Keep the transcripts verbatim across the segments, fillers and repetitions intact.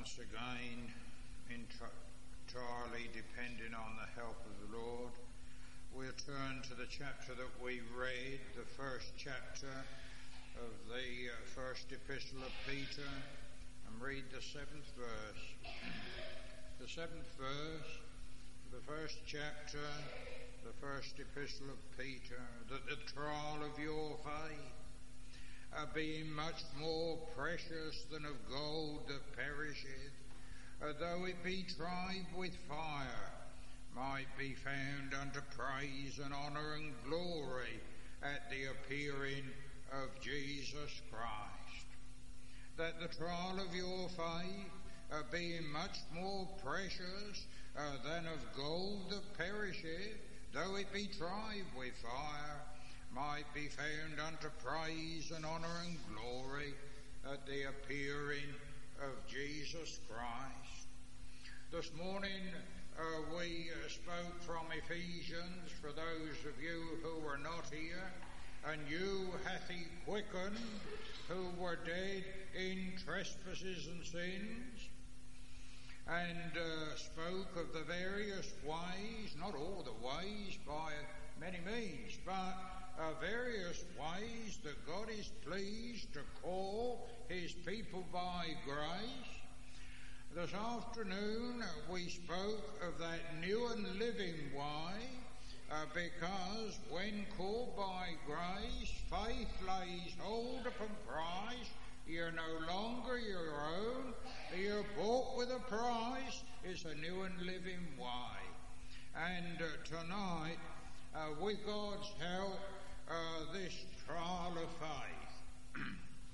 once again, entirely depending on the help of the Lord, we'll turn to the chapter that we read, the first chapter of the first epistle of Peter, and read the seventh verse. The seventh verse, the first chapter, the first epistle of Peter, that the trial of your faith, uh, being much more precious than of gold that perisheth, uh, though it be tried with fire, might be found unto praise and honour and glory at the appearing of Jesus Christ. That the trial of your faith, uh, being much more precious uh, than of gold that perisheth, though it be tried with fire, might be found unto praise and honour and glory at the appearing of Jesus Christ. This morning uh, we uh, spoke from Ephesians for those of you who were not here. And you hath he quickened who were dead in trespasses and sins, and uh, spoke of the various ways, not all the ways by many means, but uh, various ways that God is pleased to call his people by grace. This afternoon uh, we spoke of that new and living way, uh, because when called by grace, faith lays hold upon Christ. You're no longer your own. You're bought with a price. It's a new and living way. And uh, tonight, uh, with God's help, uh, this trial of faith.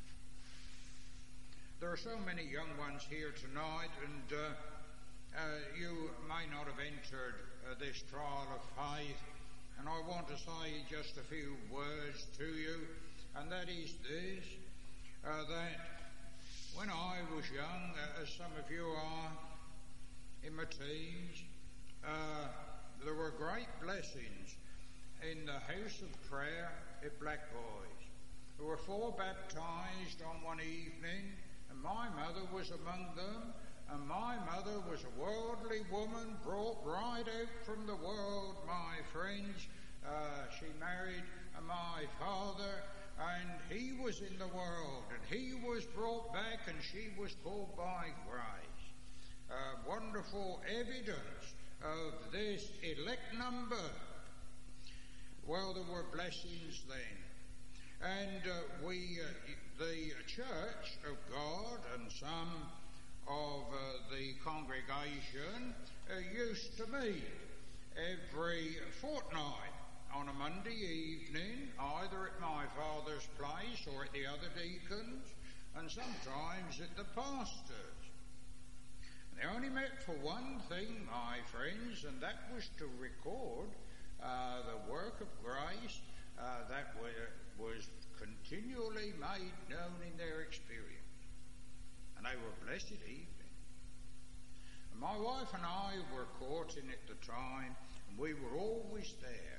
There are so many young ones here tonight, and uh, uh, you may not have entered uh, this trial of faith. And I want to say just a few words to you, and that is this. Uh, that when I was young, uh, as some of you are, in my teens, uh, there were great blessings in the house of prayer at Black Boys. There were four baptized on one evening, and my mother was among them, and my mother was a worldly woman brought right out from the world, my friends. Uh, she married my father, and he was in the world, and he was brought back, and she was called by grace. Uh, wonderful evidence of this elect number. Well, there were blessings then. And uh, we, uh, the Church of God and some of uh, the congregation uh, used to meet every fortnight on a Monday evening, either at my father's place or at the other deacons, and sometimes at the pastor's. And they only met for one thing, my friends, and that was to record uh, the work of grace uh, that were, was continually made known in their experience. And they were blessed evening. And my wife and I were courting at the time, and we were always there.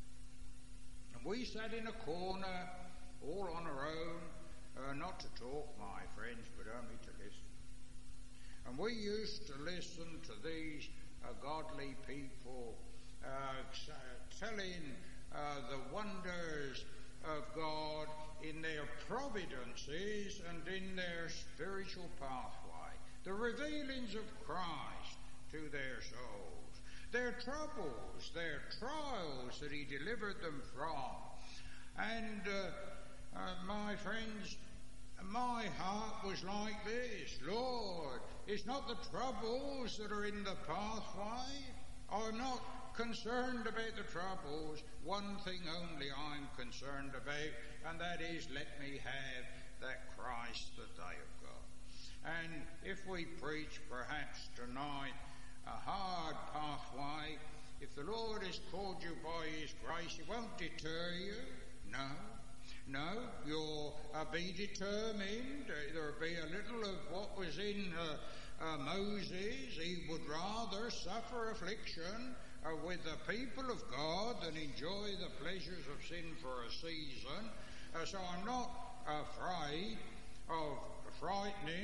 And we sat in a corner, all on our own, uh, not to talk, my friends, but only to listen. And we used to listen to these uh, godly people uh, telling uh, the wonders of God in their providences and in their spiritual pathway, the revealings of Christ to their souls, their troubles, their trials that he delivered them from. And uh, uh, my friends, my heart was like this: Lord, it's not the troubles that are in the pathway. I'm not concerned about the troubles. One thing only I'm concerned about, and that is, let me have that Christ that they have got. And if we preach perhaps tonight a hard pathway, if the Lord has called you by his grace, it won't deter you. No. No, you'll uh, be determined. Uh, there'll be a little of what was in uh, uh, Moses. He would rather suffer affliction uh, with the people of God than enjoy the pleasures of sin for a season. Uh, so I'm not afraid of frightening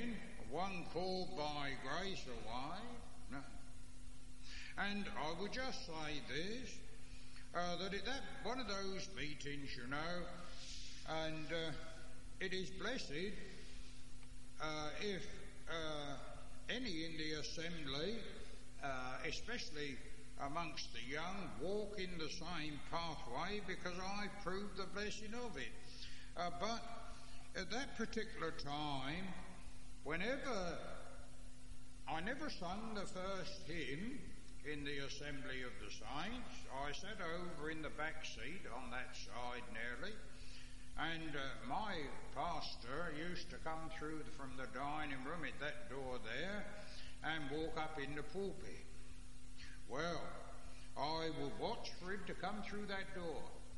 one called by grace or why? No. And I would just say this, uh, that at that one of those meetings, you know, and uh, it is blessed uh, if uh, any in the assembly, uh, especially amongst the young, walk in the same pathway, because I proved the blessing of it. Uh, but at that particular time, whenever I never sung the first hymn in the assembly of the saints, I sat over in the back seat on that side nearly, and uh, my pastor used to come through from the dining room at that door there and walk up in the pulpit. Well, I would watch for him to come through that door.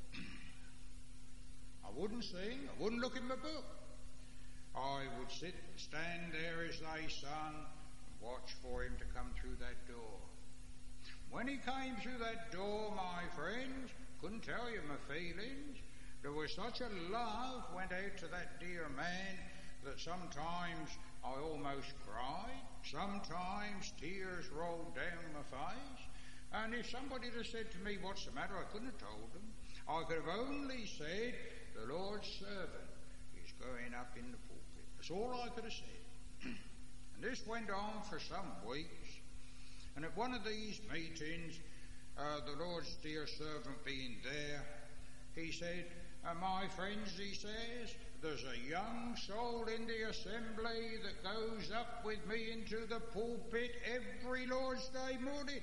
I wouldn't sing, I wouldn't look in my book. I would sit, stand there as they sung, and watch for him to come through that door. When he came through that door, my friends, couldn't tell you my feelings. There was such a love went out to that dear man that sometimes I almost cried. Sometimes tears rolled down my face. And if somebody had said to me, "What's the matter?" I couldn't have told them. I could have only said, "The Lord's servant is going up in the pulpit." That's all I could have said. And this went on for some weeks. And at one of these meetings, uh, the Lord's dear servant being there, he said, uh, "My friends," he says, "there's a young soul in the assembly that goes up with me into the pulpit every Lord's Day morning."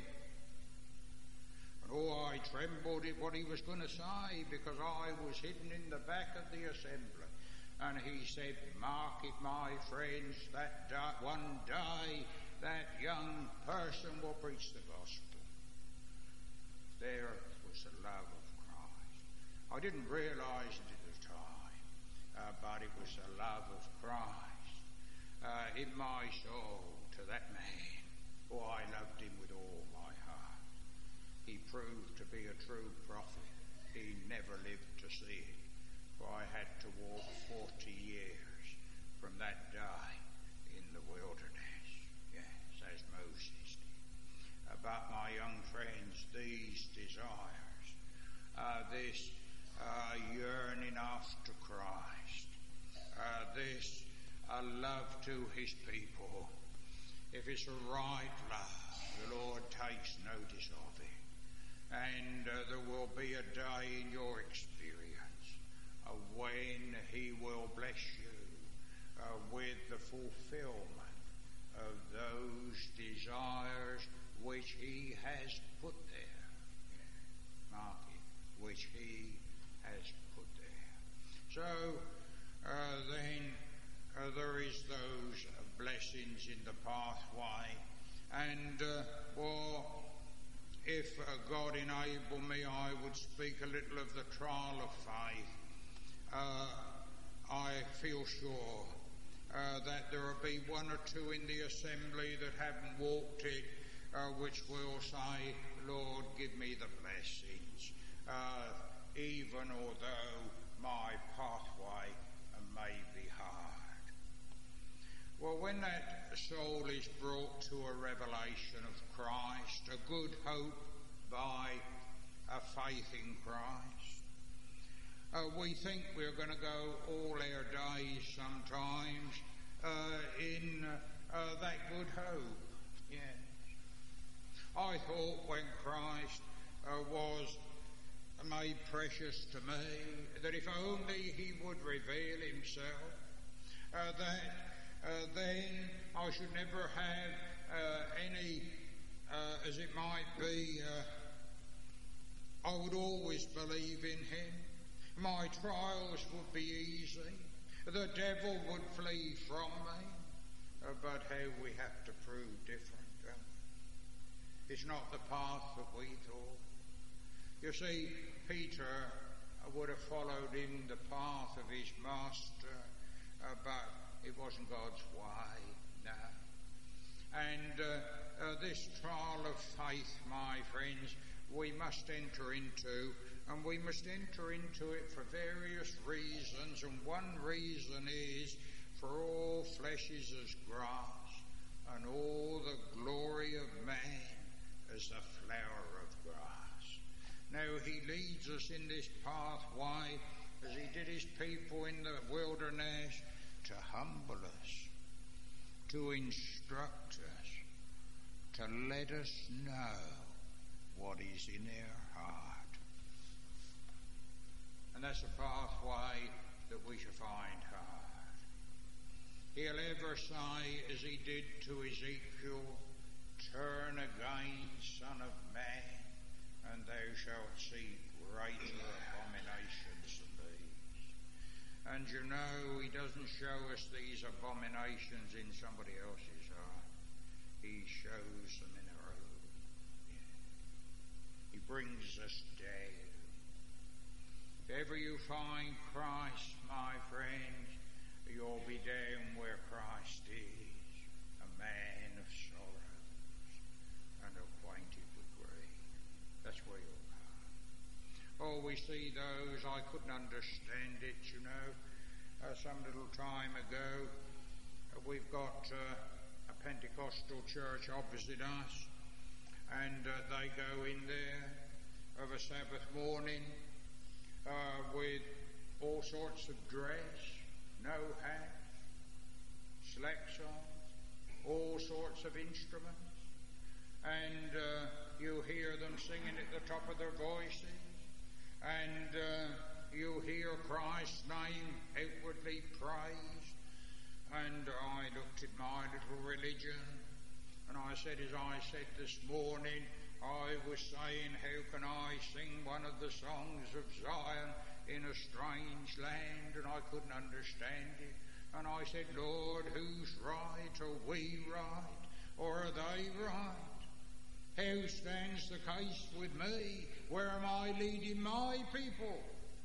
Oh, I trembled at what he was going to say, because I was hidden in the back of the assembly. And he said, "Mark it, my friends, that da- one day that young person will preach the gospel." There was the love of Christ. I didn't realise it at the time, uh, but it was the love of Christ uh, in my soul to that man. Oh, I loved him with all my heart. He proved to be a true prophet. He never lived to see it, for I had to walk forty years from that day in the wilderness, yes, as Moses did. Uh, but my young friends, these desires, uh, this uh, yearning after Christ, uh, this uh, love to his people, if it's a right love, the Lord takes notice of it. And uh, there will be a day in your experience uh, when he will bless you uh, with the fulfillment of those desires which he has put there. Yeah, mark it, which he has put there. So uh, then uh, there is those uh, blessings in the pathway, and uh, well, if uh, God enable me, I would speak a little of the trial of faith. Uh, I feel sure uh, that there will be one or two in the assembly that haven't walked it, uh, which will say, "Lord, give me the blessings, uh, even although my pathway may be hard." Well, when that soul is brought to a revelation of Christ, a good hope by a faith in Christ, uh, we think we're going to go all our days sometimes uh, in uh, that good hope. Yes. I thought when Christ uh, was made precious to me, that if only he would reveal himself, uh, that Uh, then I should never have uh, any, uh, as it might be, uh, I would always believe in him. My trials would be easy. The devil would flee from me. Uh, but how we have to prove different, don't we? It's not the path that we thought. You see, Peter would have followed in the path of his master, uh, but it wasn't God's way, no. And uh, uh, this trial of faith, my friends, we must enter into, and we must enter into it for various reasons, and one reason is For all flesh is as grass, and all the glory of man as the flower of grass. Now he leads us in this pathway, as he did his people in the wilderness, to humble us, to instruct us, to let us know what is in their heart. And that's a pathway that we shall find hard. He'll ever say, as he did to Ezekiel, turn again, Son of Man, and thou shalt see greater abominations than these. And you know, he doesn't show us these abominations in somebody else's heart. He shows them in our own. Yeah. He brings us down. If ever you find Christ, my friends, you'll be down where Christ is, a man of sorrows and acquainted with grief. That's where you'll come. Oh, we see those, I couldn't understand it, you know. Uh, some little time ago, uh, we've got uh, a Pentecostal church opposite us, and uh, they go in there of a Sabbath morning uh, with all sorts of dress, no hat, slacks on, all sorts of instruments, and uh, you hear them singing at the top of their voices, and uh, you hear Christ's name outwardly praised. And I looked at my little religion, and I said, as I said this morning, I was saying, how can I sing one of the songs of Zion in a strange land? And I couldn't understand it. And I said, Lord, who's right? Are we right? Or are they right? How stands the case with me? Where am I leading my people?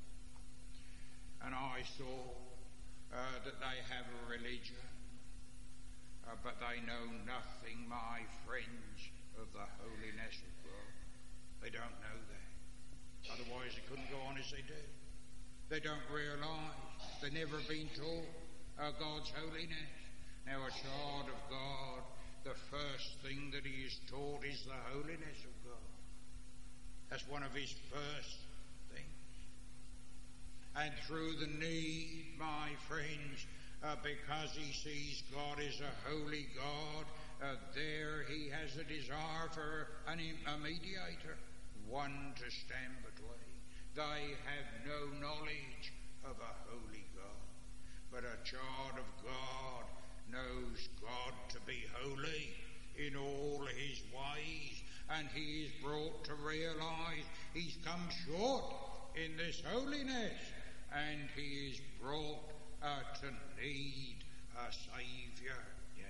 And I saw uh, that they have a religion, uh, but they know nothing, my friends, of the holiness of God. They don't know that. Otherwise they couldn't go on as they do. They don't realise. They've never been taught uh, God's holiness. Now a child of God, the first thing that he is taught is the holiness of God. That's one of his first things. And through the need, my friends, uh, because he sees God as a holy God, Uh, there he has a desire for an, a mediator, one to stand between. They have no knowledge of a holy God, but a child of God knows God to be holy in all his ways, and he is brought to realize he's come short in this holiness, and he is brought uh, to need a Saviour.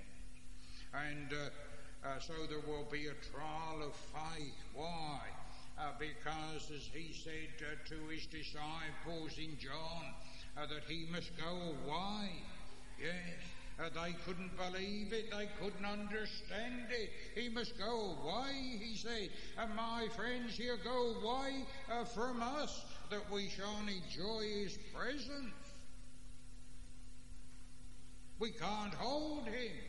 And uh, uh, so there will be a trial of faith. Why? Uh, because, as he said uh, to his disciples in John, uh, that he must go away. Yes, uh, they couldn't believe it. They couldn't understand it. He must go away, he said. And my friends, he'll go away uh, from us, that we shall enjoy his presence. We can't hold him.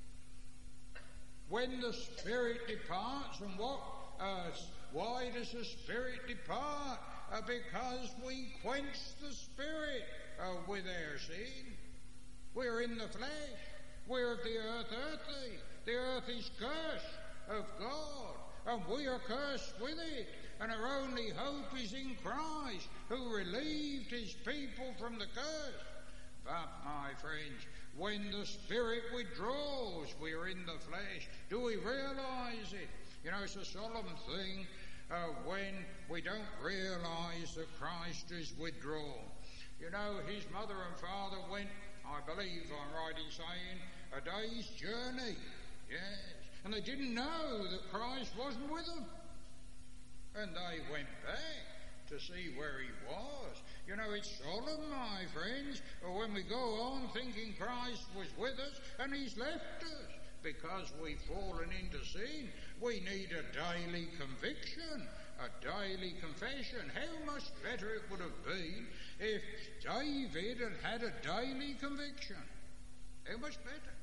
When the Spirit departs, and what? Uh, why does the Spirit depart? Uh, because we quench the Spirit uh, with our sin. We're in the flesh. We're of the earth earthy. The earth is cursed of God, and we are cursed with it. And our only hope is in Christ, who relieved his people from the curse. But, my friends, when the Spirit withdraws, we're in the flesh. Do we realize it? You know, it's a solemn thing uh, when we don't realize that Christ is withdrawn. You know, his mother and father went, I believe I'm right in saying, a day's journey. Yes. And they didn't know that Christ wasn't with them. And they went back to see where he was. You know, it's solemn, my friends, when we go on thinking Christ was with us and he's left us because we've fallen into sin. We need a daily conviction, a daily confession. How much better it would have been if David had had a daily conviction. How much better?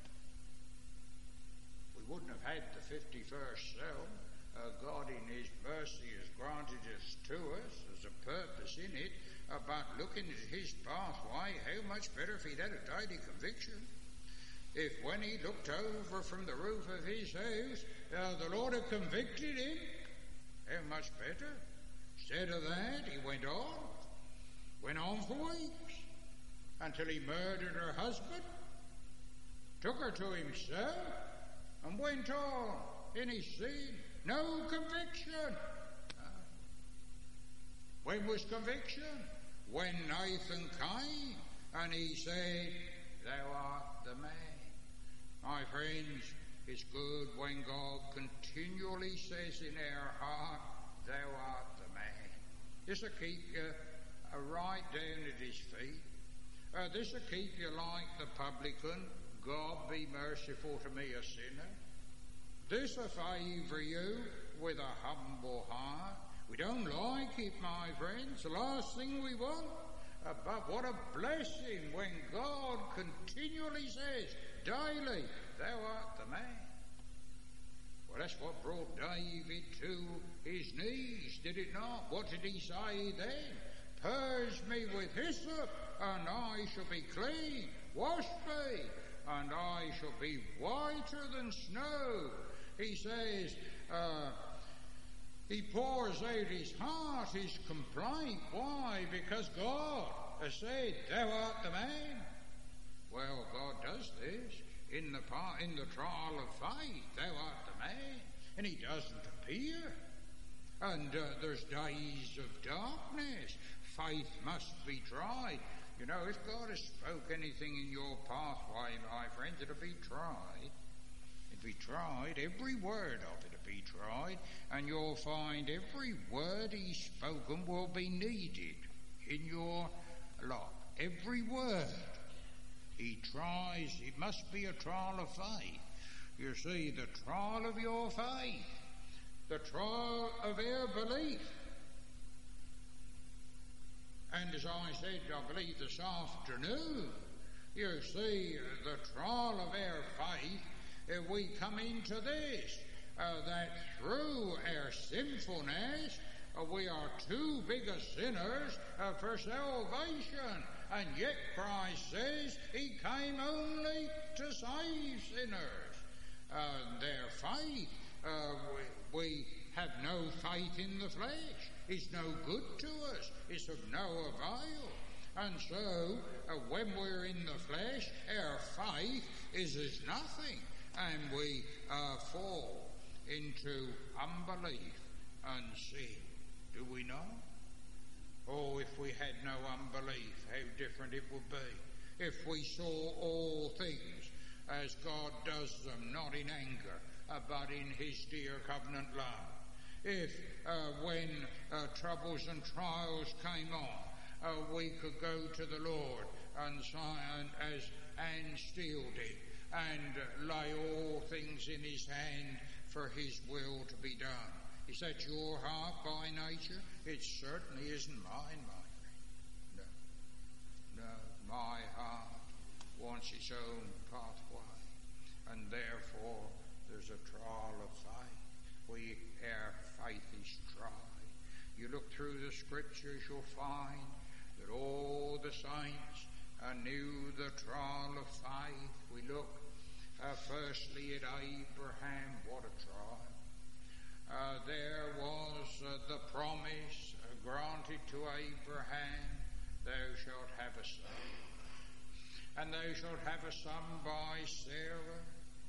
We wouldn't have had the fifty-first Psalm. Uh, God in his mercy has granted us to us. There's a purpose in it. Uh, but looking at his pathway, how much better if he'd had a daily conviction? If when he looked over from the roof of his house, uh, the Lord had convicted him, how much better? Instead of that, he went on, went on for weeks, until he murdered her husband, took her to himself, and went on in his sin. No conviction. Uh, when was conviction? When Nathan came and he said, "Thou art the man." My friends, it's good when God continually says in our heart, "Thou art the man." This will keep you uh, right down at his feet. Uh, this will keep you like the publican, "God be merciful to me, a sinner." This will favour you with a humble heart. We don't like it, my friends. The last thing we want. Uh, but what a blessing when God continually says, daily, "Thou art the man." Well, that's what brought David to his knees, did it not? What did he say then? "Purge me with hyssop, and I shall be clean. Wash me, and I shall be whiter than snow." He says, uh, he pours out his heart, his complaint. Why? Because God has said, "Thou art the man." Well, God does this in the part, in the trial of faith. "Thou art the man," and he doesn't appear. And uh, there's days of darkness. Faith must be tried. You know, if God has spoke anything in your pathway, my friends, it'll be tried. It'll be tried. Every word of it will be tried, and you'll find every word he's spoken will be needed in your lot. Every word he tries. It must be a trial of faith. You see, the trial of your faith, the trial of our belief. And as I said, I believe this afternoon, you see, the trial of our faith, uh, we come into this, uh, that through our sinfulness, uh, we are too big a sinners uh, for salvation. And yet Christ says he came only to save sinners. Uh, their faith, uh, we, we have no faith in the flesh. It's no good to us. It's of no avail. And so, uh, when we're in the flesh, our faith is as nothing, and we uh, fall into unbelief and sin. Do we not? Oh, if we had no unbelief, how different it would be. If we saw all things as God does them, not in anger, uh, but in his dear covenant love. If uh, when uh, troubles and trials came on, uh, we could go to the Lord and, and as Anne Steele did, and uh, lay all things in his hand for his will to be done. Is that your heart by nature? It certainly isn't mine, my friend. No, no, my heart wants its own pathway, and therefore there's a trial of faith. We, our faith is tried. You look through the scriptures, you'll find that all the saints uh, knew the trial of faith. We look uh, firstly at Abraham. What a trial. Uh, there was uh, the promise uh, granted to Abraham, "Thou shalt have a son, and thou shalt have a son by Sarah."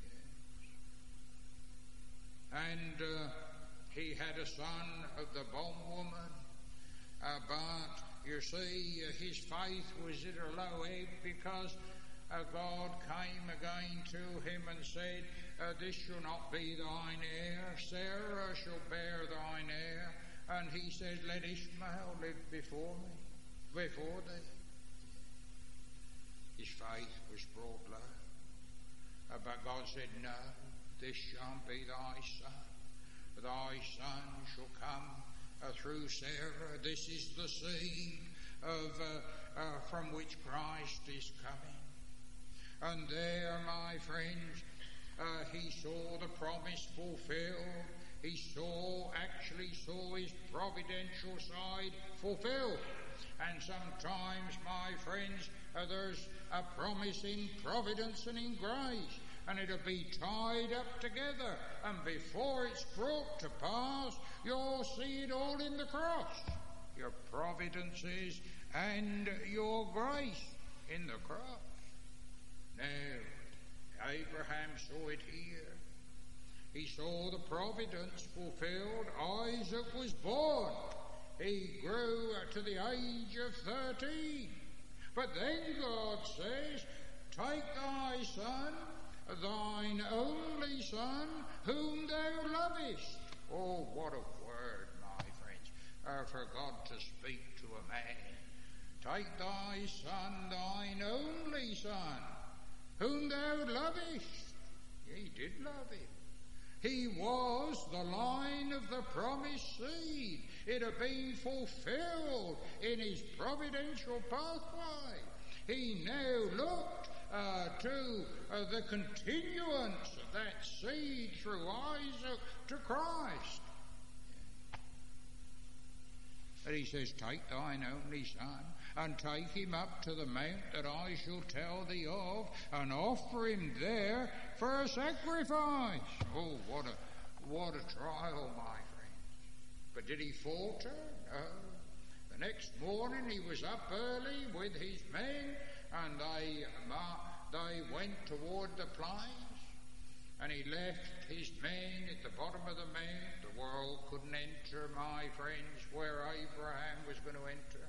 And uh, he had a son of the bondwoman, uh, but you see, uh, his faith was at a low ebb because uh, God came again to him and said, uh, "This shall not be thine heir, Sarah shall bear thine heir." And he said, "Let Ishmael live before me, before thee." His faith was brought low, uh, but God said, "No, this shall be thy son. Thy son shall come uh, through Sarah." This is the seed of uh, uh, from which Christ is coming. And there, my friends, uh, he saw the promise fulfilled. He saw, actually saw his providential side fulfilled. And sometimes, my friends, uh, there's a promise in providence and in grace, and it'll be tied up together, and before it's brought to pass, you'll see it all in the cross. Your providences and your grace in the cross. Now, Abraham saw it here. He saw the providence fulfilled. Isaac was born. He grew to the age of thirteen. But then God says, take thy son, thine only son, whom thou lovest. Oh, what a word, my friends, uh, for God to speak to a man. Take thy son, thine only son, whom thou lovest. He did love him. He was the line of the promised seed. It had been fulfilled in his providential pathway. He now looked uh, to uh, the continuance of that seed through Isaac to Christ. And he says, take thine only son, and take him up to the mount that I shall tell thee of, and offer him there for a sacrifice. Oh, what a what a trial, my friends. But did he falter? No. The next morning he was up early with his men, and they, they went toward the plains, and he left his men at the bottom of the mount. The world couldn't enter, my friends, where Abraham was going to enter.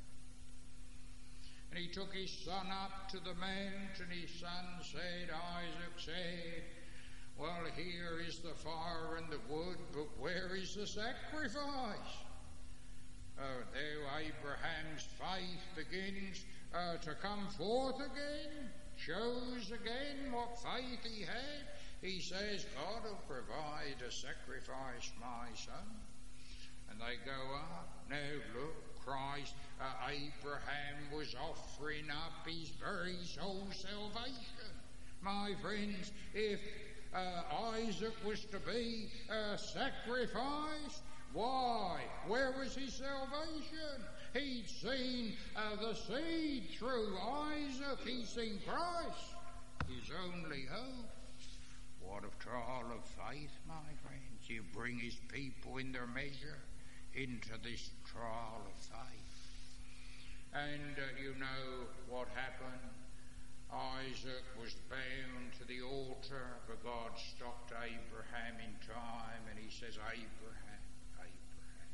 And he took his son up to the mount, and his son said, Isaac said, well, here is the fire and the wood, but where is the sacrifice? Uh, there Abraham's faith begins uh, to come forth again, shows again what faith he had. He says, God will provide a sacrifice, my son. And they go up. Now look, Christ, uh, Abraham was offering up his very soul salvation. My friends, if uh, Isaac was to be uh, sacrificed, why? Where was his salvation? He'd seen uh, the seed through Isaac. He'd seen Christ, his only hope. What a trial of faith, my friends. You bring his people in their measure into this trial of faith. And uh, you know what happened. Isaac was bound to the altar, but God stopped Abraham in time, and he says, Abraham, Abraham.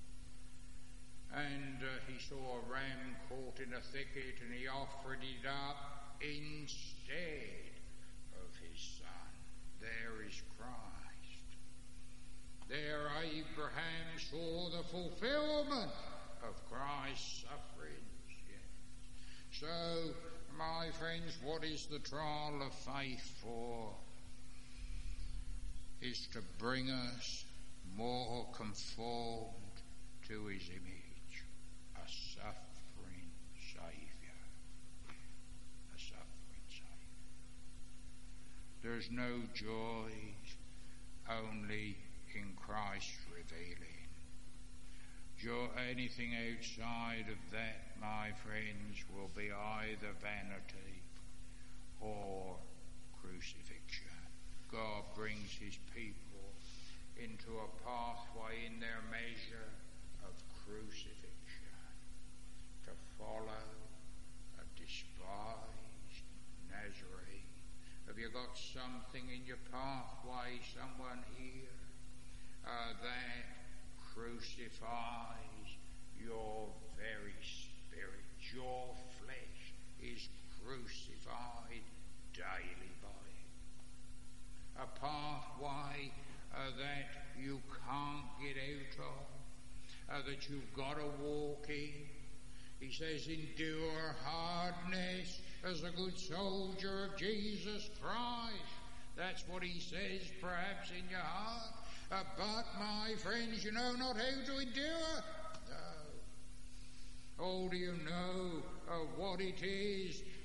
And uh, he saw a ram caught in a thicket, and he offered it up instead of his son. There is Christ. There Abraham saw the fulfillment of Christ's sufferings. Yes. So, my friends, what is the trial of faith for? Is to bring us more conformed to his image. A suffering Saviour. A suffering Saviour. There's no joy only in Christ revealing. Joy, anything outside of that, my friends, will be either vanity or crucifixion. God brings his people into a pathway in their measure of crucifixion, to follow a despised Nazarene. Have you got something in your pathway, someone here, uh, that crucifies your very spirit? Your flesh is crucified daily by it. A pathway uh, that you can't get out of, uh, that you've got to walk in. He says, endure hardness as a good soldier of Jesus Christ. That's what he says, perhaps in your heart. Uh, but, my friends, you know not how to endure. No. Oh, do you know uh, what it is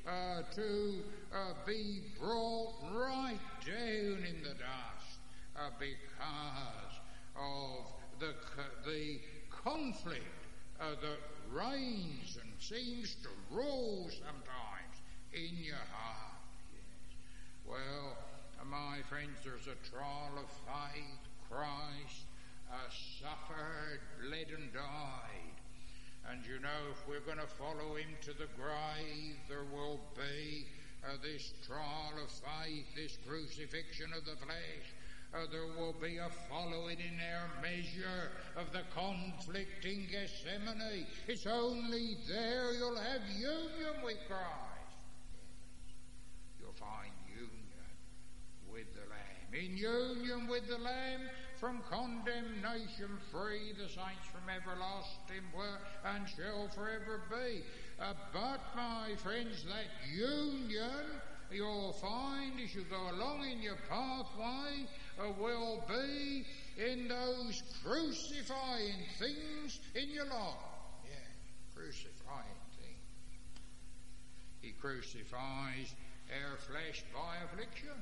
uh, to uh, be brought right down in the dust uh, because of the, the conflict uh, that reigns and seems to rule sometimes in your heart. Yes. Well, my friends, there's a trial of faith. Christ uh, suffered, bled and died. And you know, if we're going to follow him to the grave, there will be uh, this trial of faith, this crucifixion of the flesh. Uh, there will be a following in our measure of the conflict in Gethsemane. It's only there you'll have union with Christ. You'll find union with the Lamb. In union with the Lamb, from condemnation free, the saints from everlasting were and shall forever be. Uh, but, my friends, that union you'll find as you go along in your pathway uh, will be in those crucifying things in your life. Yeah, crucifying things. He crucifies our flesh by afflictions.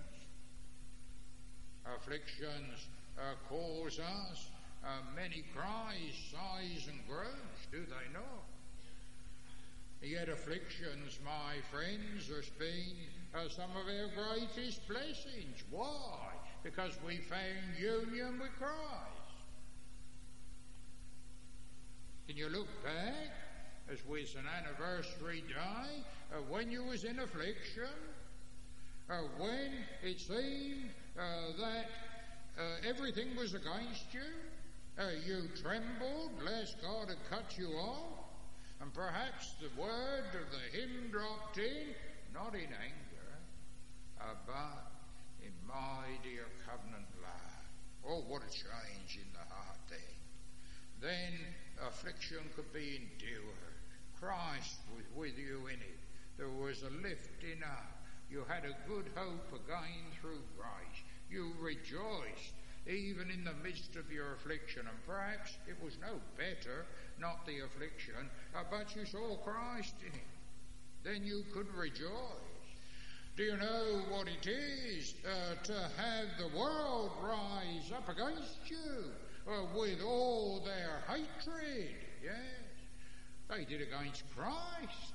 Afflictions uh, cause us uh, many cries, sighs and groans, do they not? Yet afflictions, my friends, has been uh, some of our greatest blessings. Why? Because we found union with Christ. Can you look back, as was an anniversary day, uh, when you was in affliction, uh, when it seemed uh, that uh, everything was against you, uh, you trembled lest God had cut you off, and perhaps the word of the hymn dropped in, not in anger, uh, but in my dear covenant love. Oh, what a change in the heart then. Then affliction could be endured. Christ was with you in it. There was a lifting up. You had a good hope again through Christ. You rejoiced even in the midst of your affliction, and perhaps it was no better, not the affliction, uh, but you saw Christ in it. Then you could rejoice. Do you know what it is uh, to have the world rise up against you uh, with all their hatred? Yes, they did against Christ.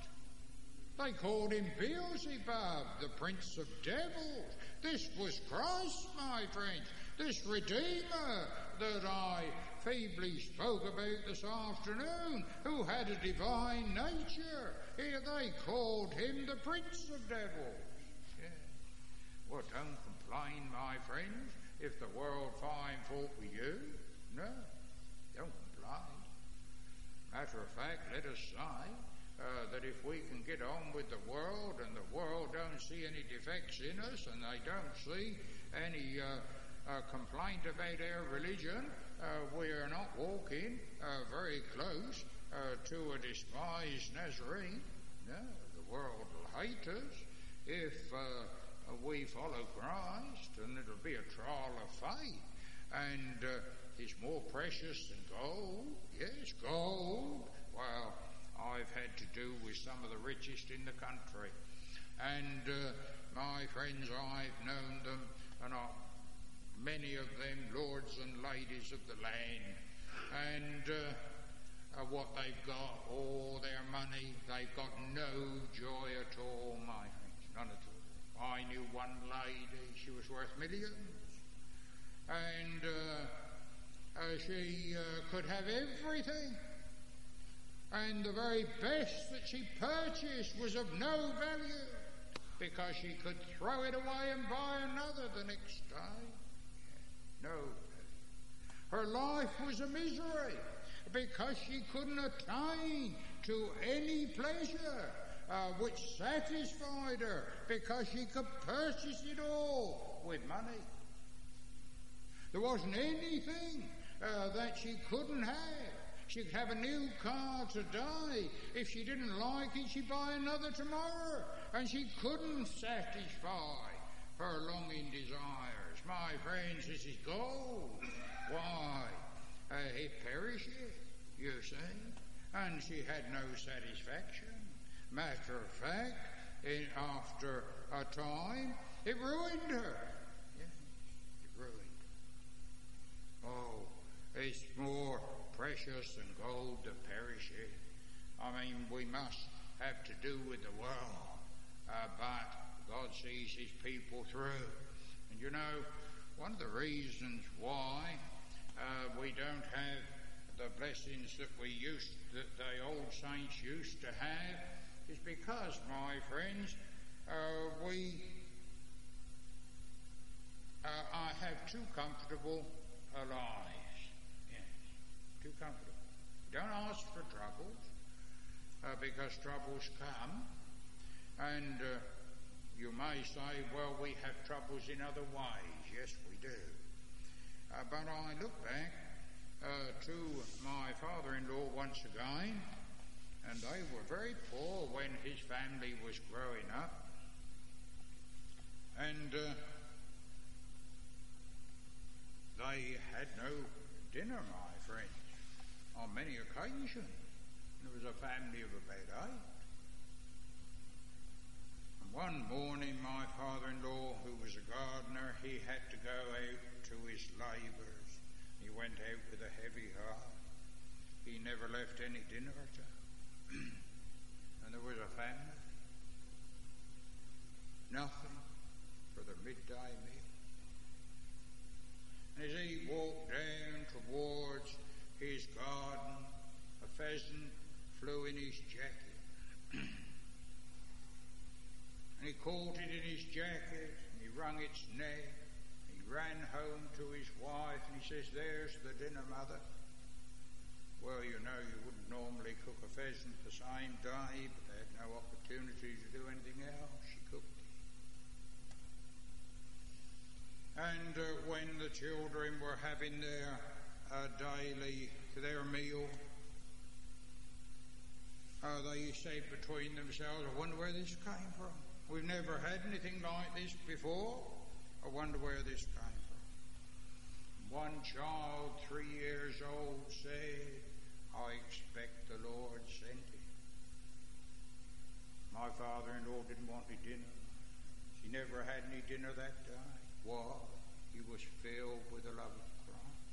They called him Beelzebub, the prince of devils. This was Christ, my friends, this Redeemer that I feebly spoke about this afternoon, who had a divine nature. Here they called him the prince of devils. Yeah. Well, don't complain, my friends, if the world find fault with you. No, don't complain. Matter of fact, let us say uh, that if we can get on with the world and the world don't see any defects in us and they don't see any uh, uh, complaint about our religion, uh, we are not walking uh, very close uh, to a despised Nazarene. No, the world will hate us if uh, we follow Christ, and it'll be a trial of faith. And uh, it's more precious than gold. Yes, gold. Well, I've had to do with some of the richest in the country. And uh, my friends, I've known them, and I, many of them lords and ladies of the land. And uh, uh, what they've got, all their money, they've got no joy at all, my friends, none at all. I knew one lady, she was worth millions. And uh, uh, she uh, could have everything. And the very best that she purchased was of no value, because she could throw it away and buy another the next day. No value. Her life was a misery, because she couldn't attain to any pleasure uh, which satisfied her, because she could purchase it all with money. There wasn't anything uh, that she couldn't have. She could have a new car today. If she didn't like it, she'd buy another tomorrow. And she couldn't satisfy her longing desires. My friends, this is gold. Why? Uh, it perisheth, you see. And she had no satisfaction. Matter of fact, in, after a time, it ruined her. Yeah, it ruined her. Oh, it's more precious than gold that perisheth. I mean, we must have to do with the world, uh, but God sees his people through. And you know, one of the reasons why uh, we don't have the blessings that we used, that the old saints used to have, is because, my friends, uh, we uh, I have too comfortable a lives. Yes, too comfortable. Don't ask for troubles, uh, because troubles come, and uh, you may say, well, we have troubles in other ways. Yes, we do. Uh, but I look back uh, to my father-in-law once again, and they were very poor when his family was growing up. And uh, they had no dinner, my friends, on many occasions. There was a family of about eight. And one morning, my father-in-law, who was a gardener, he had to go out to his labours. He went out with a heavy heart. He never left any dinner at all. And there was a famine. Nothing for the midday meal. And as he walked down towards his garden, a pheasant flew in his jacket. And he caught it in his jacket, and he wrung its neck. He ran home to his wife, and he says, there's the dinner, mother. Well, you know, you wouldn't normally cook a pheasant the same day, but they had no opportunity to do anything else. She cooked it. And uh, when the children were having their uh, daily, their meal, uh, they said between themselves, I wonder where this came from. We've never had anything like this before. I wonder where this came from. One child, three years old, said, I expect the Lord sent it. My father-in-law didn't want any dinner. He never had any dinner that day. Why? He was filled with the love of Christ.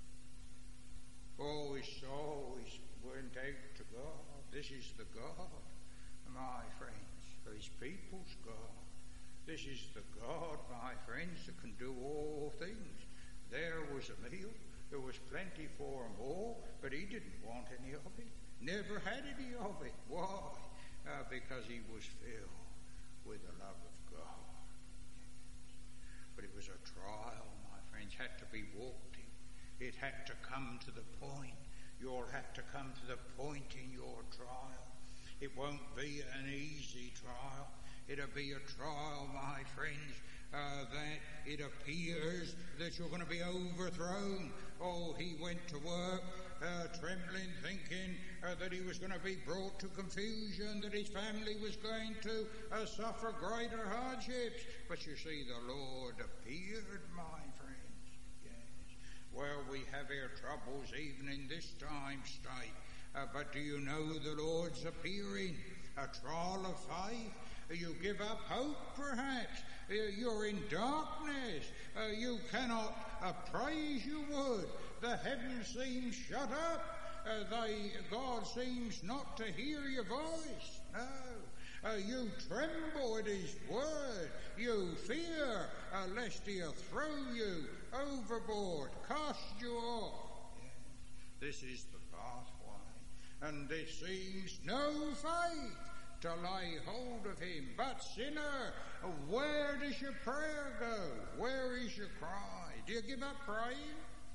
Oh, his soul went out to God. This is the God, my friends, for his people's God. This is the God, my friends, that can do all things. There was a meal. There was plenty for them all, but he didn't want any of it. Never had any of it. Why? Uh, because he was filled with the love of God. But it was a trial, my friends, had to be walked in. It had to come to the point. You'll have to come to the point in your trial. It won't be an easy trial. It'll be a trial, my friends, uh, that it appears that you're going to be overthrown. Oh, he went to work uh, trembling, thinking uh, that he was going to be brought to confusion, that his family was going to uh, suffer greater hardships. But you see, the Lord appeared, my friends. Yes. Well, we have our troubles even in this time state. Uh, but do you know the Lord's appearing? A trial of faith. You give up hope, perhaps. You're in darkness. Uh, you cannot uh, pray as you would. The heavens seem shut up. Uh, they, God seems not to hear your voice. No. Uh, you tremble at his word. You fear uh, lest he'll throw you overboard, cast you off. Yes. This is the pathway. And there seems no faith to lay hold of him. But sinner, where does your prayer go? Where is your cry? Do you give up praying?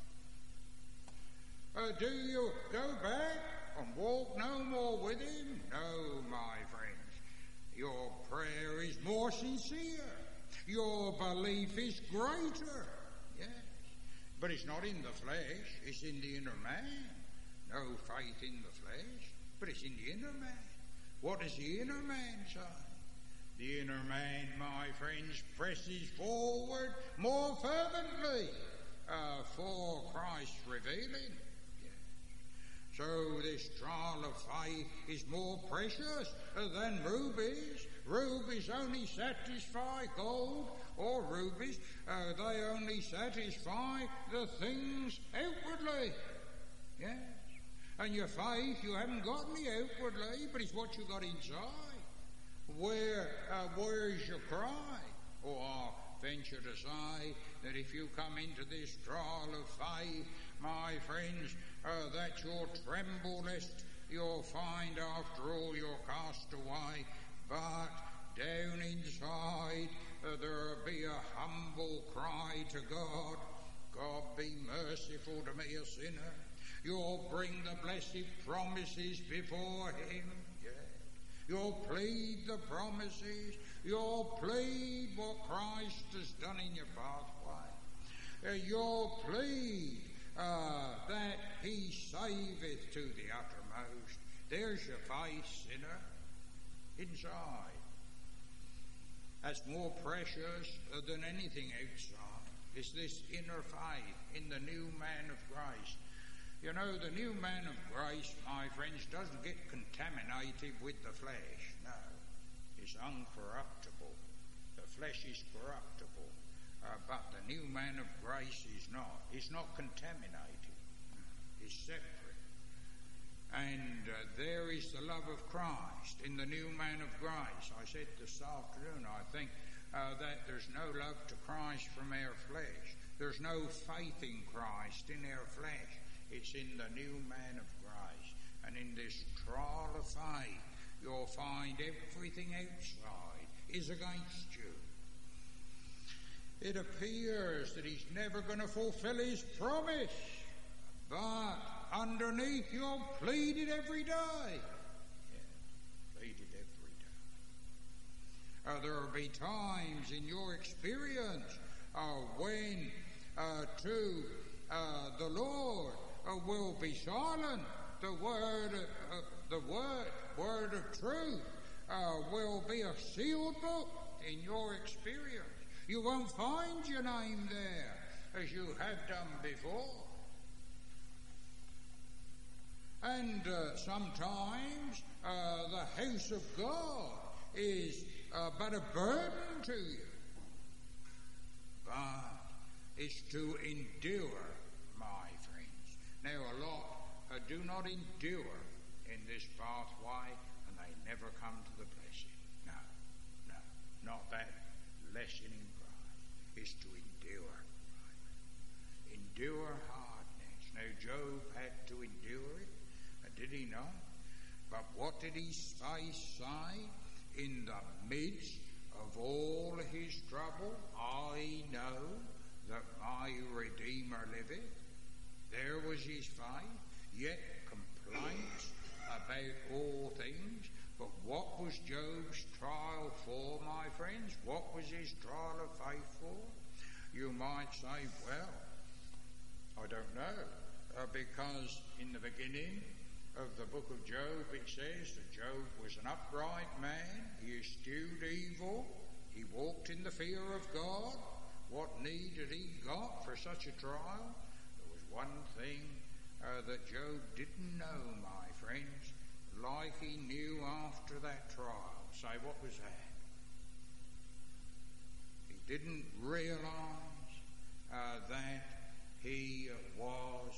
Uh, do you go back and walk no more with him? No, my friends. Your prayer is more sincere. Your belief is greater. Yes. But it's not in the flesh. It's in the inner man. No faith in the flesh, but it's in the inner man. What does the inner man say? The inner man, my friends, presses forward more fervently uh, for Christ's revealing. Yes. So this trial of faith is more precious than rubies, Rubies only satisfy gold, or rubies, uh, they only satisfy the things outwardly. Yes. And your faith, you haven't got any outwardly, but it's what you got inside. Where, uh, where's your cry? Or I'll venture to say that if you come into this trial of faith, my friends, uh, that you'll tremble lest you'll find after all you're cast away, but down inside uh, there'll be a humble cry to God, God be merciful to me a sinner. You'll bring the blessed promises before him. Yeah. You'll plead the promises. You'll plead what Christ has done in your pathway. Uh, you'll plead uh, that he saveth to the uttermost. There's your faith, sinner, inside. That's more precious uh, than anything outside. It's this inner faith in the new man of grace. You know, the new man of grace, my friends, doesn't get contaminated with the flesh. No. It's uncorruptible. The flesh is corruptible. Uh, but the new man of grace is not. It's not contaminated. It's separate. And uh, there is the love of Christ in the new man of grace. I said this afternoon, I think, uh, that there's no love to Christ from our flesh. There's no faith in Christ in our flesh. It's in the new man of grace. And in this trial of faith, you'll find everything outside is against you. It appears that he's never going to fulfill his promise, but underneath you'll plead it every day. Yeah, plead it every day. Uh, there will be times in your experience uh, when uh, to uh, the Lord uh, will be silent. The word, uh, the word, word of truth uh, will be a sealed book in your experience. You won't find your name there as you have done before. And uh, sometimes uh, the house of God is uh, but a burden to you. But it's to endure, my friends. Now a lot uh, do not endure in this pathway, and they never come to the blessing. No, no, not that lesson in Christ. It's to endure. Right? Endure hardness. Now Job had to endure it. Did he not? But what did his face say? In the midst of all his trouble, I know that my Redeemer liveth. There was his faith, yet complaints about all things. But what was Job's trial for, my friends? What was his trial of faith for? You might say, well, I don't know, uh, because in the beginning of the book of Job, it says that Job was an upright man. He eschewed evil. He walked in the fear of God. What need had he got for such a trial? There was one thing uh, that Job didn't know, my friends, like he knew after that trial. Say, what was that? He didn't realize uh, that he uh, was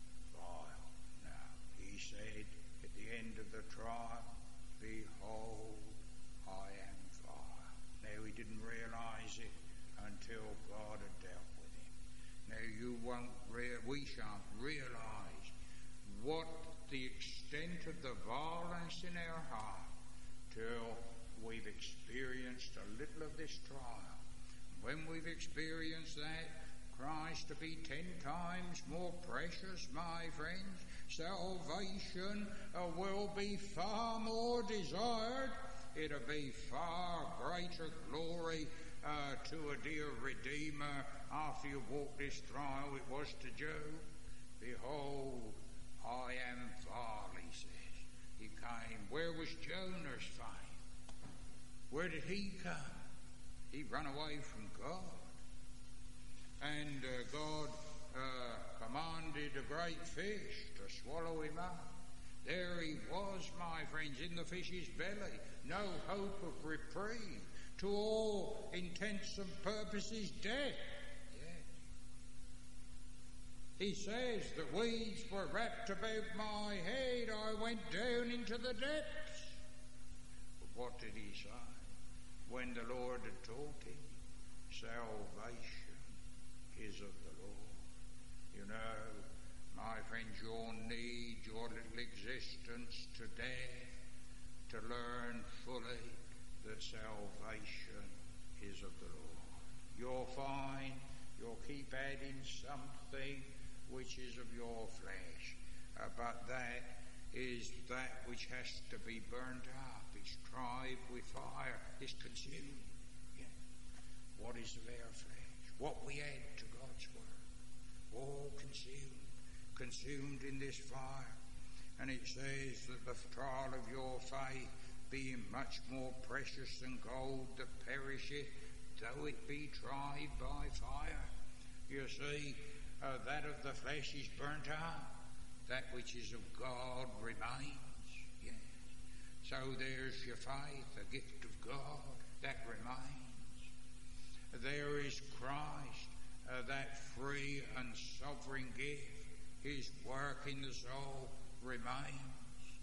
said at the end of the trial, behold, I am vile. Now he didn't realize it until God had dealt with him. Now you won't, rea- we shan't realize what the extent of the violence in our heart till we've experienced a little of this trial. When we've experienced that, Christ to be ten times more precious, my friends, salvation uh, will be far more desired. It'll be far greater glory uh, to a dear Redeemer after you walk this trial it was to Job. Behold, I am vile, he says. He came. Where was Jonah's faith? Where did he come? He ran away from God. And uh, God uh, commanded a great fish to swallow him up. There he was, my friends, in the fish's belly. No hope of reprieve. To all intents and purposes, death. Yes. He says the weeds were wrapped about my head. I went down into the depths. But what did he say when the Lord had taught him? Salvation is of the Lord. You know, my friends, you'll need your little existence today to learn fully that salvation is of the Lord. You'll find you'll keep adding something which is of your flesh, uh, but that is that which has to be burnt up. It's tried with fire. It's consumed. Yeah. What is of our flesh? What we add to God's word. All consumed. Consumed in this fire. And it says that the trial of your faith, being much more precious than gold that perisheth, though it be tried by fire. You see, uh, that of the flesh is burnt up. That which is of God remains. Yes. So there's your faith, the gift of God, that remains. There is Christ, uh, that free and sovereign gift. His work in the soul remains.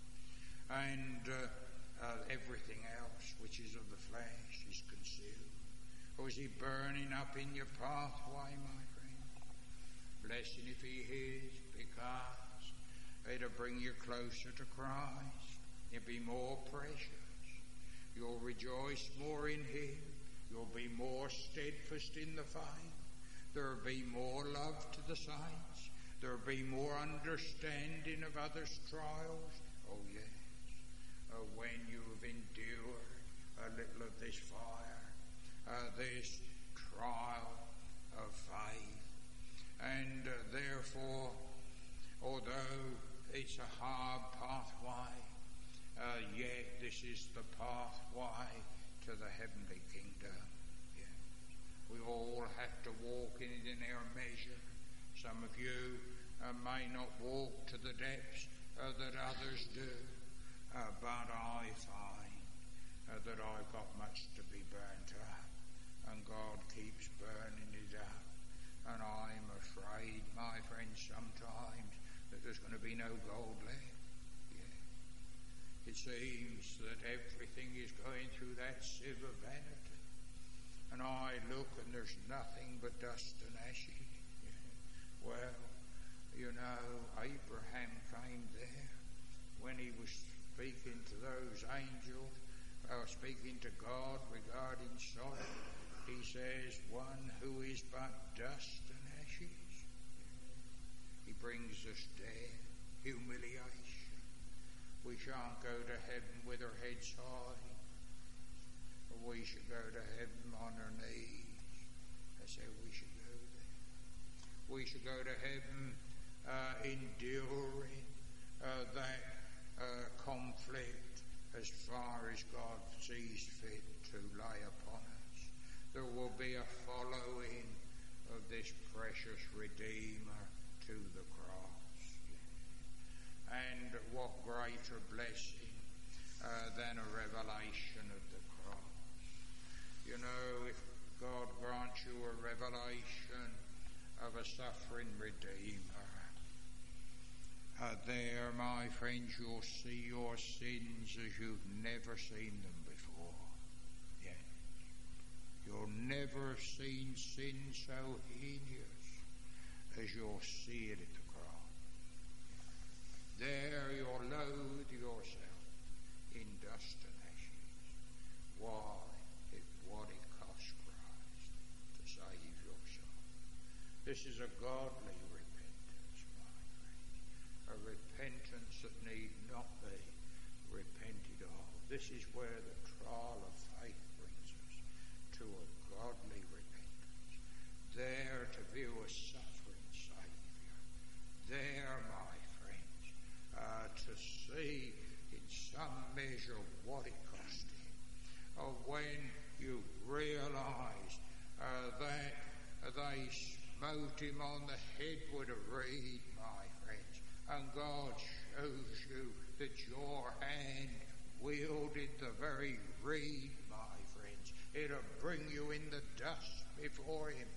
And uh, uh, everything else which is of the flesh is consumed. Or is he burning up in your pathway, my friend? Blessed if he is, because it'll bring you closer to Christ. It'll be more precious. You'll rejoice more in him. You'll be more steadfast in the faith. There'll be more love to the saints. There'll be more understanding of others' trials. Oh, yes. Uh, when you have endured a little of this fire, uh, this trial of faith. And uh, therefore, although it's a hard pathway, uh, yet this is the pathway to the heavenly kingdom. Yes. We all have to walk in it in our measure. Some of you uh, may not walk to the depths uh, that others do, uh, but I find uh, that I've got much to be burnt up, and God keeps burning it up. And I'm afraid, my friends, sometimes that there's going to be no gold left. Yeah. It seems that everything is going through that sieve of vanity, and I look and there's nothing but dust and ashes. Well, you know, Abraham came there when he was speaking to those angels, uh, speaking to God regarding Sodom. He says, one who is but dust and ashes. He brings us death, humiliation. We shan't go to heaven with our heads high. We should go to heaven on our knees. That's how we should go there. We should go to heaven uh, enduring uh, that uh, conflict as far as God sees fit to lay upon us. There will be a following of this precious Redeemer to the cross. And what greater blessing uh, than a revelation of the cross. You know, if God grants you a revelation of a suffering Redeemer, uh, there, my friends, you'll see your sins as you've never seen them before. Yes. You'll never have seen sin so heinous as you'll see it at the cross. There you'll loathe yourself in dust and ashes. Why? It, what it cost Christ to save your soul. This is a godly repentance, my friends. A repentance that need not be repented of. This is where the trial of faith brings us, to a godly repentance. There to view a suffering Saviour. There, my friends, uh, to see in some measure what it cost him. Uh, when you realise uh, that they smote him on the head with a reed, my friends, and God shows you that your hand wielded the very reed, my friends. It'll bring you in the dust before him.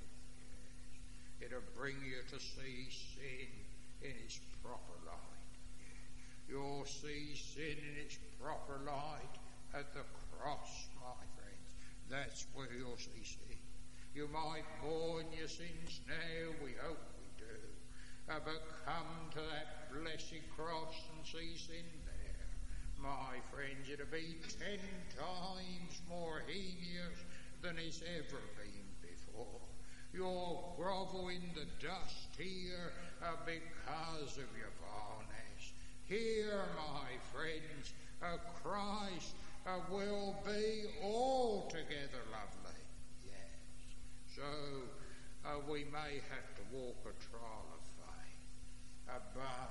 It'll bring you to see sin in its proper light. You'll see sin in its proper light at the cross, my friends. That's where you'll see sin. You might mourn your sins now, we hope we do, uh, but come to that blessed cross and see sin there. My friends, it'll be ten times more heinous than it's ever been before. You'll grovel in the dust here uh, because of your vileness. Here, my friends, uh, Christ uh, will be altogether lovely. Yes. So uh, we may have to walk a trial of faith, uh,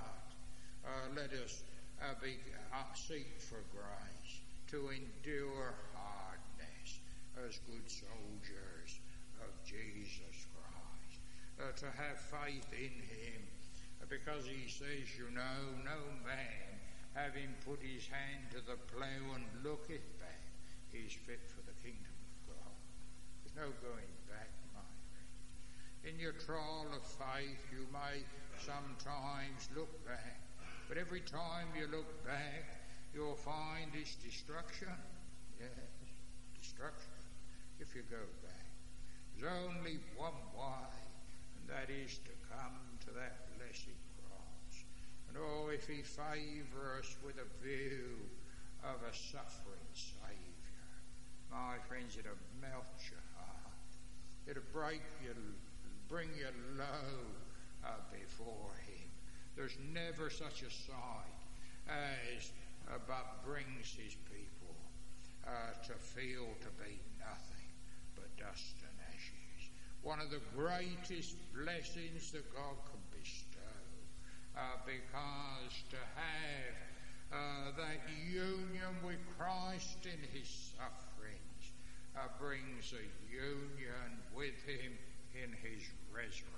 but uh, let us uh, be, uh, seek for grace to endure hardness as good soldiers of Jesus Christ, uh, to have faith in him, uh, because he says, you know, no man, having put his hand to the plough and looketh back, is fit for the kingdom of God. There's no going back, my friend. In your trial of faith, you may sometimes look back, but every time you look back, you'll find it's destruction. Yes, destruction, if you go back. There's only one way, and that is to come to that blessed cross. And oh, if he favour us with a view of a suffering Saviour, my friends, it'll melt your heart. It'll break you, bring you low uh, before him. There's never such a sight as uh, but brings his people uh, to feel to be nothing but dust and ashes. One of the greatest blessings that God can bestow, uh, because to have uh, that union with Christ in his sufferings uh, brings a union with him in his resurrection.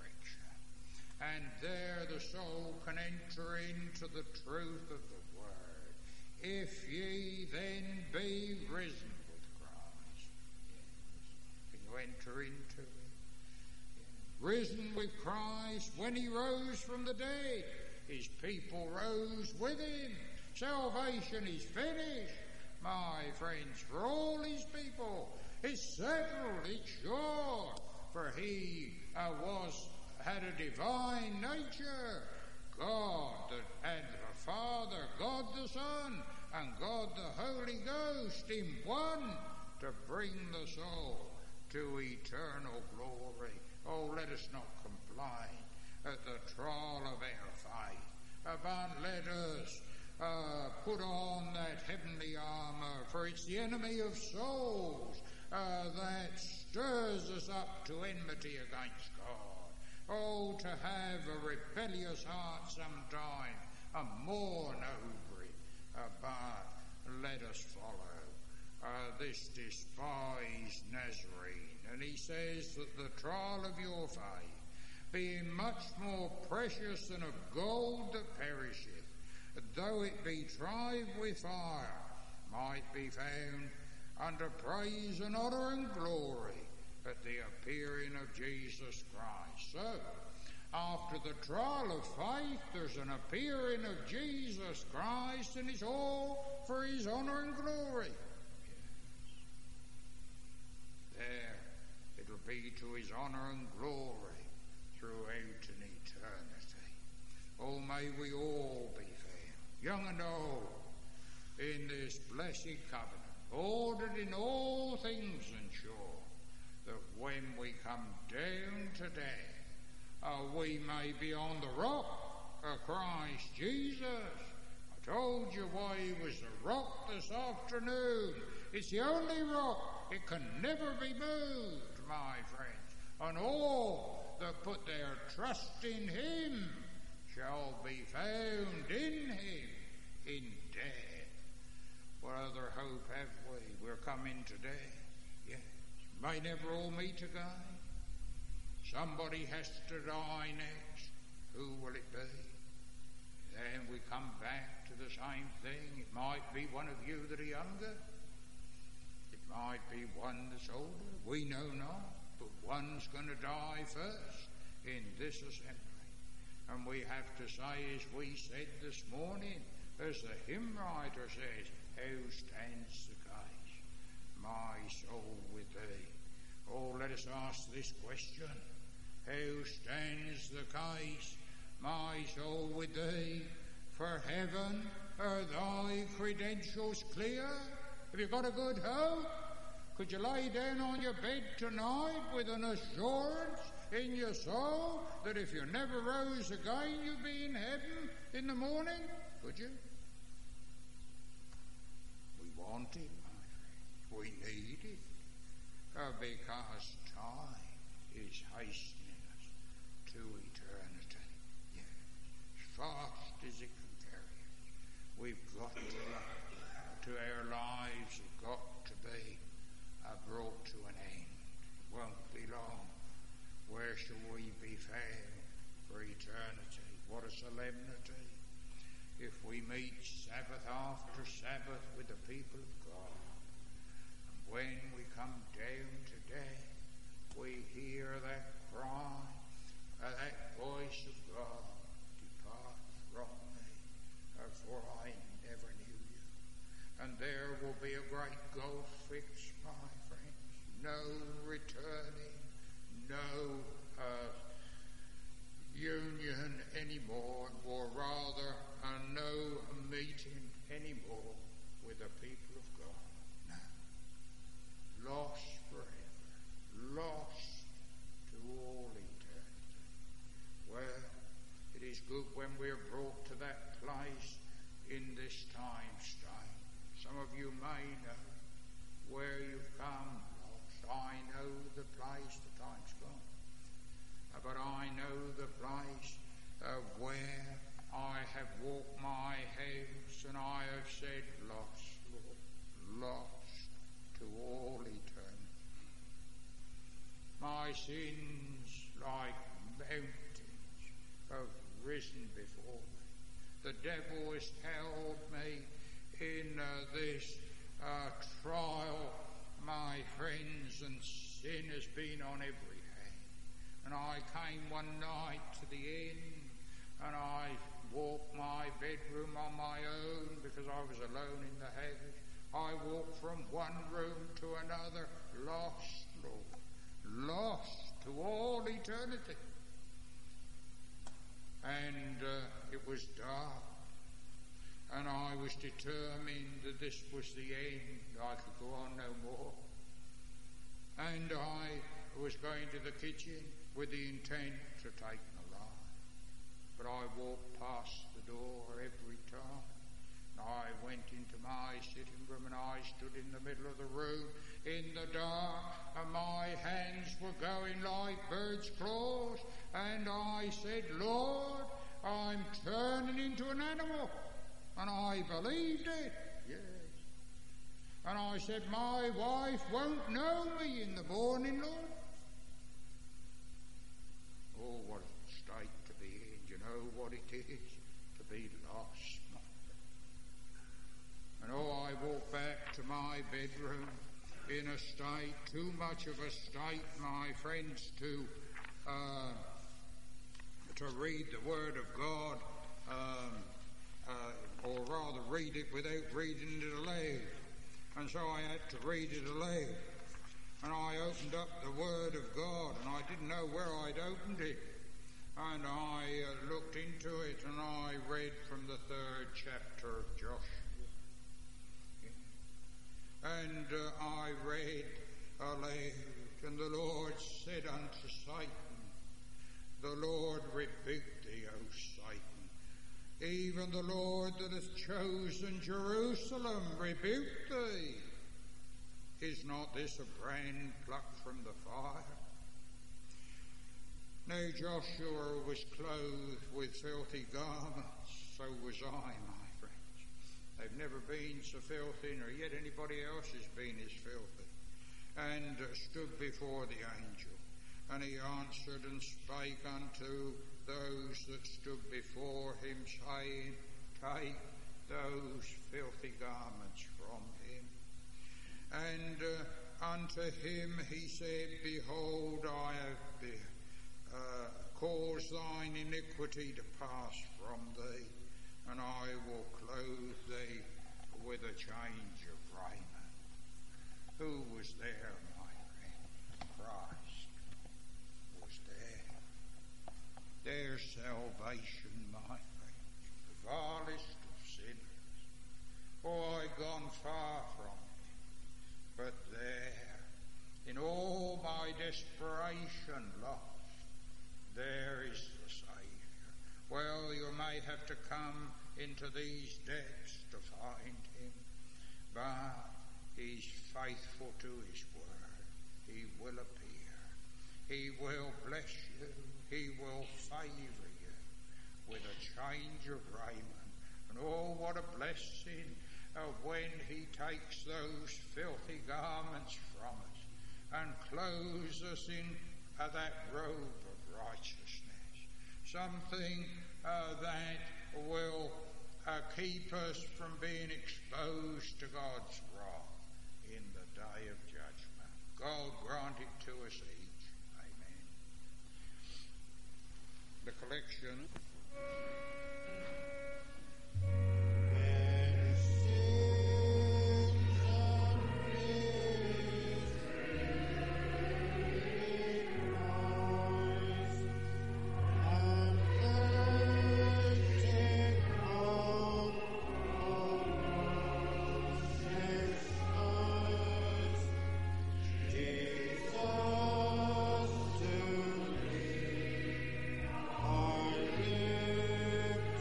And there the soul can enter into the truth of the word. If ye then be risen with Christ. Yes. Can you enter into it? Yes. Risen with Christ, when he rose from the dead, his people rose with him. Salvation is finished, my friends, for all his people. It's settled, it's sure, for he uh, was had a divine nature. God the, and the Father, God the Son, and God the Holy Ghost in one, to bring the soul to eternal glory. Oh, let us not complain at the trial of our faith, but let us uh, put on that heavenly armour, for it's the enemy of souls uh, that stirs us up to enmity against God. Oh, to have a rebellious heart sometime, and mourn over it, uh, but let us follow uh, this despised Nazarene. And he says that the trial of your faith, being much more precious than of gold that perisheth, though it be tried with fire, might be found under praise and honour and glory at the appearing of Jesus Christ. So, after the trial of faith, there's an appearing of Jesus Christ, and it's all for his honour and glory. Yes. There, it'll be to his honour and glory throughout an eternity. Oh, may we all be found, young and old, in this blessed covenant, ordered in all things and sure, that when we come down to death, uh, we may be on the rock of Christ Jesus. I told you why he was the rock this afternoon. It's the only rock. It can never be moved, my friends. And all that put their trust in him shall be found in him in death. What other hope have we? We're coming today. Yes. May never all meet again. Somebody has to die next. Who will it be? Then we come back to the same thing. It might be one of you that are younger. It might be one that's older. We know not. But one's going to die first in this assembly. And we have to say, as we said this morning, as the hymn writer says, how stands the case, my soul with thee? Oh, let us ask this question. How stands the case, my soul with thee? For heaven, are thy credentials clear? Have you got a good hope? Could you lie down on your bed tonight with an assurance in your soul that if you never rose again, you'd be in heaven in the morning? Could you? We want it, my friend. We need it. Uh, because time is hastening us to eternity. Yes. As fast as it can carry us. We've got to, to our lives have got to be uh, brought to an end. It won't be long. Where shall we be found for eternity? What a solemnity. If we meet Sabbath after Sabbath with the people of God, and when we come down to death, we hear that cry, uh, that voice of God, depart from me, for I never knew you. And there will be a great gulf fixed, my friends. No returning, no uh, union anymore, or rather uh, no meeting anymore with the people of God. No. Lost forever. Lost to all eternity. Well, it is good when we're brought to that place in this time state. Some of you may know where you've come lost. I know the place, the time's gone. Uh, but I know the place uh, where I have walked my house and I have said, lost, Lord, lost to all eternity. My sins, like mountains, have risen before me. The devil has held me in uh, this uh, trial, my friends, and sin has been on every hand. And I came one night to the inn, and I walked my bedroom on my own because I was alone in the house. I walked from one room to another, lost, Lord, lost to all eternity. And uh, it was dark, and I was determined that this was the end. I could go on no more. And I was going to the kitchen with the intent to take my life. But I walked past the door every time. I went into my sitting room and I stood in the middle of the room in the dark, and my hands were going like birds' claws, and I said, Lord, I'm turning into an animal. And I believed it, yes. And I said, my wife won't know me in the morning, Lord. Oh, what a state to be in. You know what it is to be lost, my friend. And oh, I walked back to my bedroom in a state, too much of a state, my friends, to uh, to read the Word of God, um, uh, or rather read it without reading it aloud. And so I had to read it aloud. And I opened up the Word of God, and I didn't know where I'd opened it. And I uh, looked into it, and I read from the third chapter of Joshua. And uh, I read aloud, and the Lord said unto Satan, the Lord rebuked thee, O Satan. Even the Lord that hath chosen Jerusalem rebuked thee. Is not this a brand plucked from the fire? Now Joshua was clothed with filthy garments, so was I, my friends. They've never been so filthy, nor yet anybody else has been as filthy. And uh, stood before the angel. And he answered and spake unto those that stood before him, saying, Take the those filthy garments from him. And uh, unto him he said, Behold, I have be, uh, caused thine iniquity to pass from thee, and I will clothe thee with a change of raiment. Who was there, my friend? Christ was there. There's salvation, my friend, the vilest of sinners. Oh, I've gone far from him, but there, in all my desperation lost, there is the Saviour. Well, you may have to come into these depths to find him, but he's faithful to his word. He will appear. He will bless you. He will favour you with a change of raiment. And oh, what a blessing uh, when he takes those filthy garments from us and clothes us in uh, that robe of righteousness. Something uh, that will uh, keep us from being exposed to God's wrath in the day of judgment. God grant it to us each. Amen. The collection. Jesus, to thee, I lift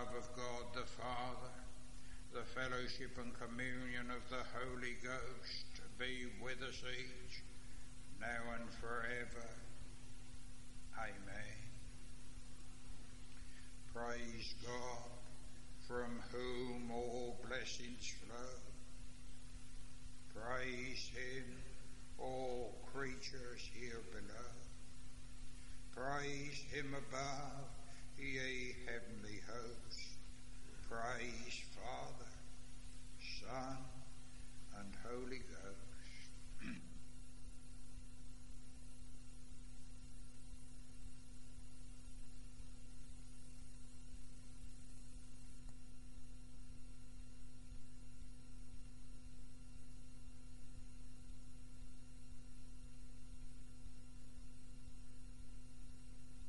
love of God the Father, the fellowship and communion of the Holy Ghost be with us each, now and forever. Amen. Praise God, from whom all blessings flow. Praise him, all creatures here below. Praise him above, ye heavenly hosts.